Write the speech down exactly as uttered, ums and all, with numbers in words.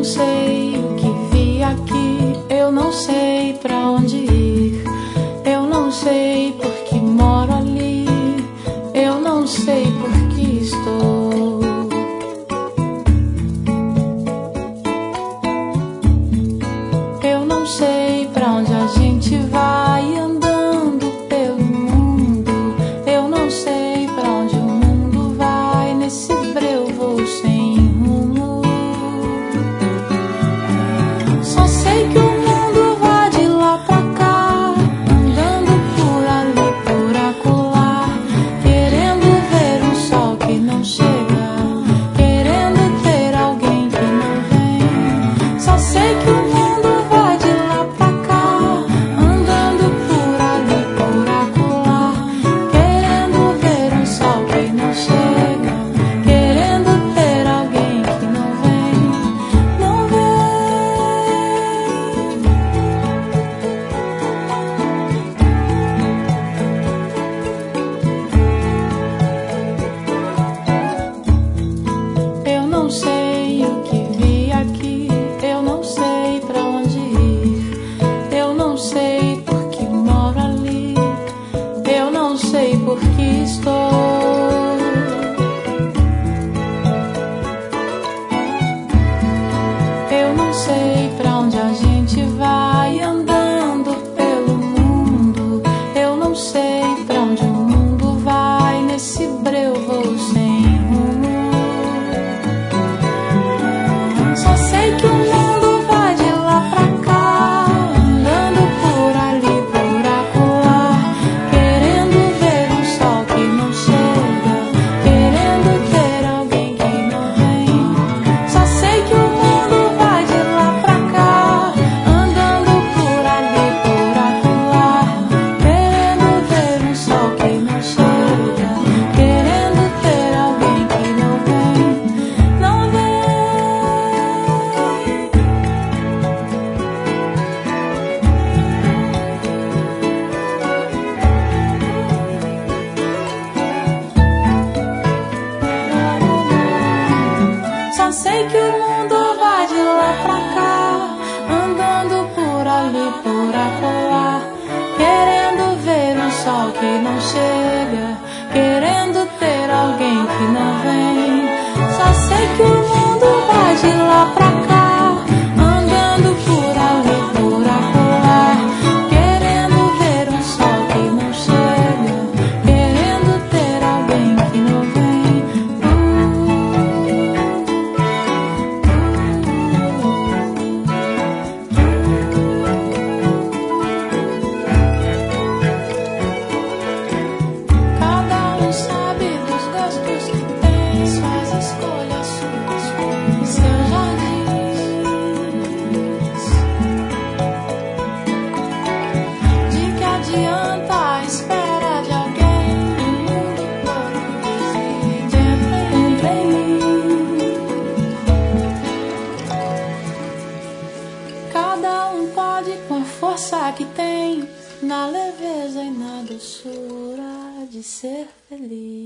sei o que vi aqui, eu não sei pra onde ir, eu não sei por que moro ali, eu não sei por que estou. Eu não sei pra onde a gente vai andando pelo mundo, eu não sei pra onde o mundo vai nesse breu voo sem rumo. Só sei que o mundo vai de lá pra cá, andando por ali, por acolá, querendo ver um sol que não chega, querendo ter alguém que não vem. Só sei que o mundo vai de lá pra cá, andando por ali, por acolá, querendo ver um sol que não chega, querendo ter alguém que não vem, não vem. Eu não sei o que vi aqui, eu não sei pra onde ir, eu não sei por que moro ali, eu não sei por que estou. Eu não sei pra onde a gente vai andando pelo mundo, eu não sei pra onde o mundo vai nesse breu voo sem rumo. Só sei que o mundo vai de lá pra cá, andando por ali, por acolá, querendo ver um sol que não chega, querendo ter alguém que não vem. Só sei que o mundo vai de lá pra cá, andando por ali, por acolá, querendo ver um sol que não chega, querendo ter alguém que não vem, não vem. Só sei que o mundo vai de lá pra cá, andando por ali, por acolá, querendo ver um sol que não chega, querendo ter alguém que não vem. Só sei que o mundo vai de lá pra cá, andando por ali, por acolá, querendo ver um sol que não chega, querendo ter alguém que não vem. Cada um sabe dos gostos que tem, faz escolhas suas em seus jardins. De que adianta a espera de alguém? O mundo todo reside entre mim. Cada um pode com a força que tem, na leveza e na doçura de ser feliz.